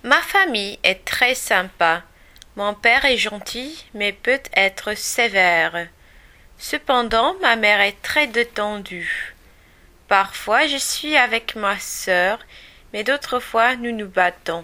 Ma famille est très sympa. Mon père est gentil, mais peut être sévère. Cependant, ma mère est très détendue. Parfois, je suis avec ma sœur, mais d'autres fois, nous nous battons.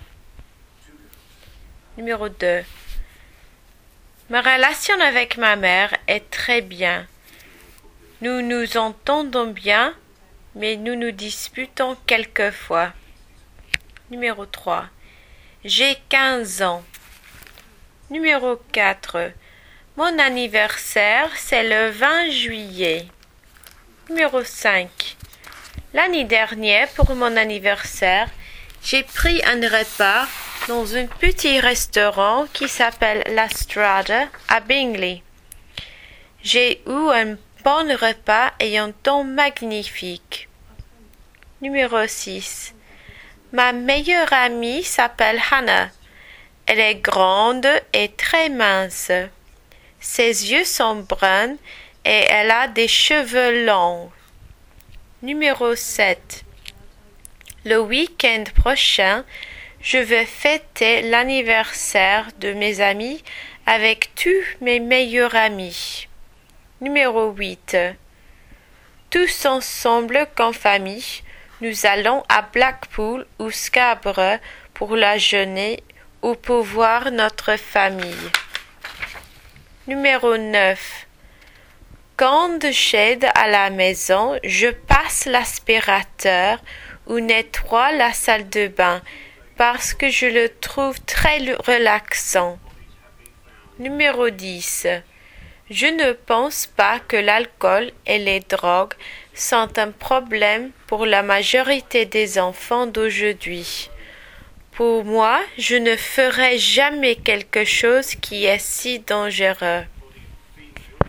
Numéro 2. Ma relation avec ma mère est très bien. Nous nous entendons bien, mais nous nous disputons quelquefois. Numéro 3. J'ai 15 ans. Numéro 4. Mon anniversaire, c'est le 20 juillet. Numéro 5. L'année dernière, pour mon anniversaire, j'ai pris un repas dans un petit restaurant qui s'appelle La Strada à Bingley. J'ai eu un bon repas et un temps magnifique. Numéro 6. Ma meilleure amie s'appelle Hannah. Elle est grande et très mince. Ses yeux sont bruns et elle a des cheveux longs. Numéro 7. Le week-end prochain, je vais fêter l'anniversaire de mes amis avec tous mes meilleurs amis. Numéro 8. Tous ensemble qu'en famille, nous allons à Blackpool ou Scarborough pour la journée ou pour voir notre famille. Numéro 9. Quand j'aide à la maison, je passe l'aspirateur ou nettoie la salle de bain parce que je le trouve très relaxant. Numéro 10. Je ne pense pas que l'alcool et les drogues sont un problème pour la majorité des enfants d'aujourd'hui. Pour moi, je ne ferai jamais quelque chose qui est si dangereux.